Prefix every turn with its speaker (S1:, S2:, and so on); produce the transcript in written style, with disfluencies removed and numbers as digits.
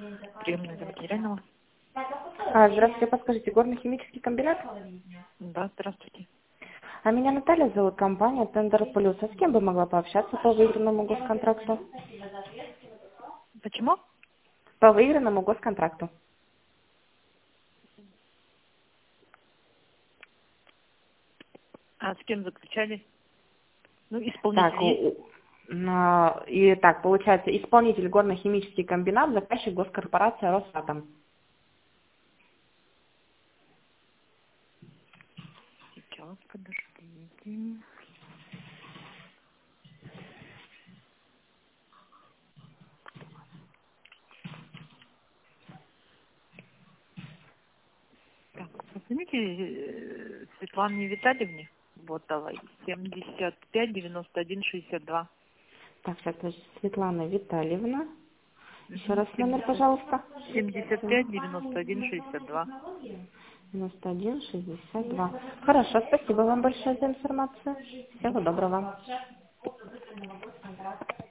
S1: Приемная материального.
S2: Здравствуйте, подскажите, горно-химический комбинат?
S1: Да, здравствуйте.
S2: Меня Наталья зовут, компания Тендер Плюс. А с кем бы могла пообщаться по выигранному госконтракту?
S1: Почему?
S2: По выигранному госконтракту.
S1: А с кем заключали? Ну, исполнитель
S2: Так,
S1: есть?
S2: получается, исполнитель горно-химический комбинат, заказчик госкорпорация Росатом.
S1: Сейчас, подождите. Так, позвоните Светлане Витальевне Ботовой, 75-91-62.
S2: Так, сейчас, Светлана Витальевна. Еще
S1: Угу.
S2: раз номер, пожалуйста.
S1: 75-91-62.
S2: 91-62. Хорошо, спасибо вам большое за информацию. Всего доброго.